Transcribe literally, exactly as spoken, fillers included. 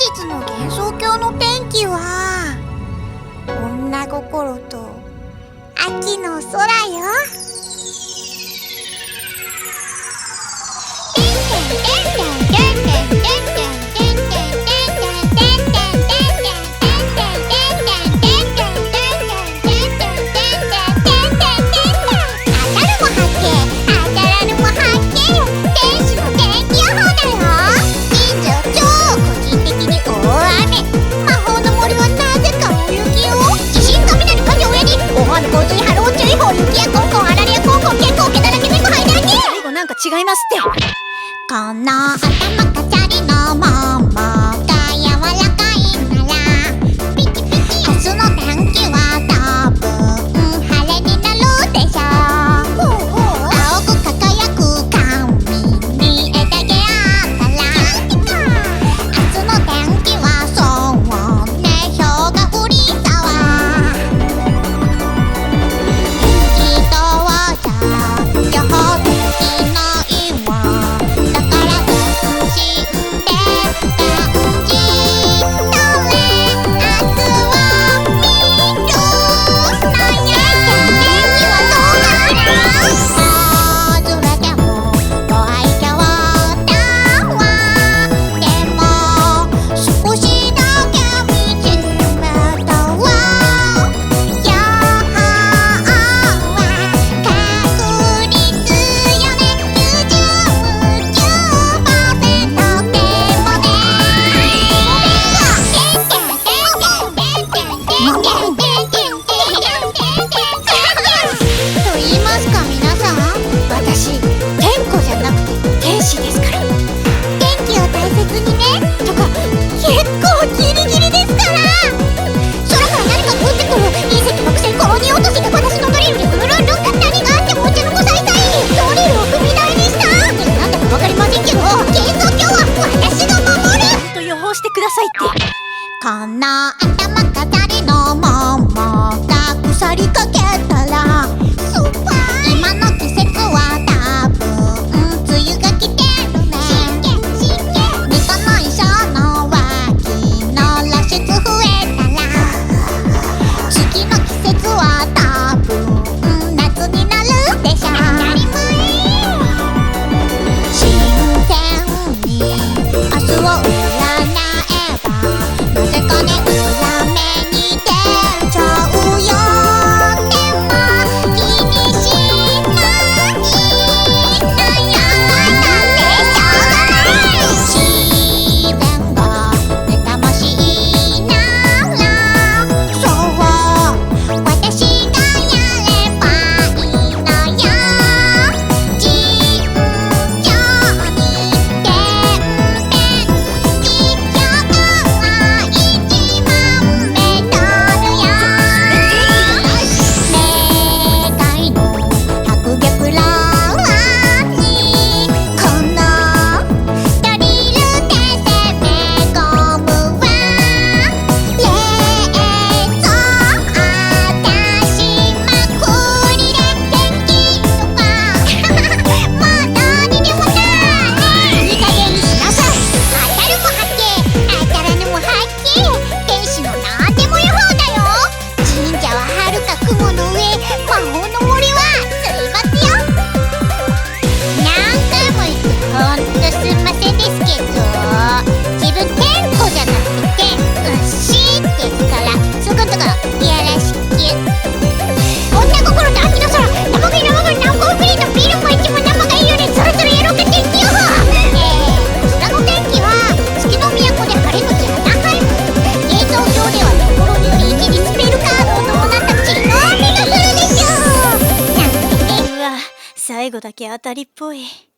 日の幻想郷の天気は女心と秋の空よ。 なんか違いますって。 この頭飾りの桃が柔らかいならピキピキ明日の天気は多分晴れになるでしょう。青く輝く髪に枝毛あったら明日の天気はそうね、氷が降りたわ。人はじゃ予報的くださいって。 この頭飾りの桃が腐りかけたら今の季節は多分梅雨が来てるね。ニコの衣装の脇の露出増えたら次の季節は多分夏になるでしょう。新鮮に明日を占最後だけ当たりっぽい。